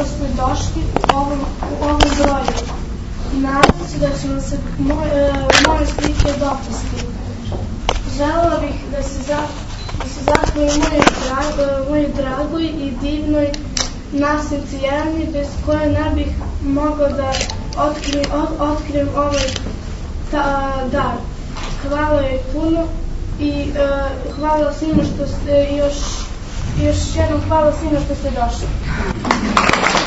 što ste došli u ovom broju. Nadam se da će vam se moje slike dopasti. Želela bih da se zahvalim mojoj dragoj i divnoj Nasinci Jeleni, bez koje ne bih mogla da otkrijem ovaj dar. Hvala joj puno i hvala svima što ste još jednom hvala svima što ste došli.